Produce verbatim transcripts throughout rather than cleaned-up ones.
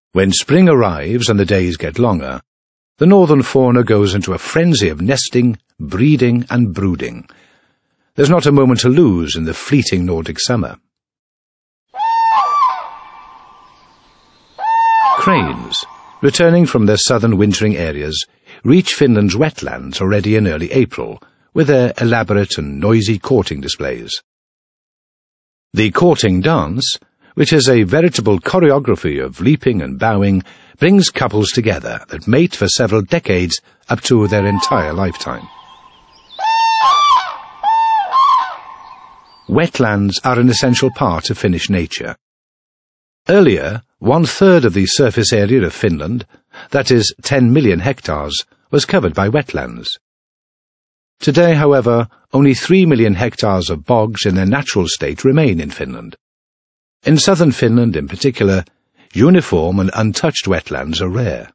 When spring arrives and the days get longer, the northern fauna goes into a frenzy of nesting, breeding and brooding. There's not a moment to lose in the fleeting Nordic summer. Cranes, returning from their southern wintering areas, reach Finland's wetlands already in early April, with their elaborate and noisy courting displays. The courting dance, which is a veritable choreography of leaping and bowing, brings couples together that mate for several decades up to their entire lifetime. Wetlands are an essential part of Finnish nature. Earlier, one-third of the surface area of Finland, that is ten million hectares, was covered by wetlands. Today, however, only three million hectares of bogs in their natural state remain in Finland. In southern Finland, in particular, uniform and untouched wetlands are rare.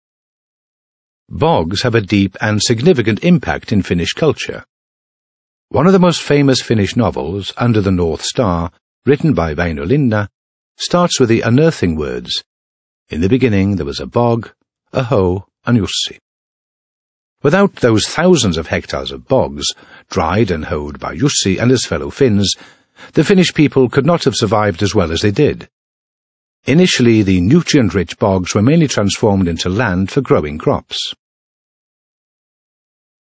Bogs have a deep and significant impact in Finnish culture. One of the most famous Finnish novels, Under the North Star, written by Väinö Linna, starts with the unearthing words, "In the beginning there was a bog, a hoe, and Jussi." Without those thousands of hectares of bogs, dried and hoed by Jussi and his fellow Finns, the Finnish people could not have survived as well as they did. Initially, the nutrient-rich bogs were mainly transformed into land for growing crops.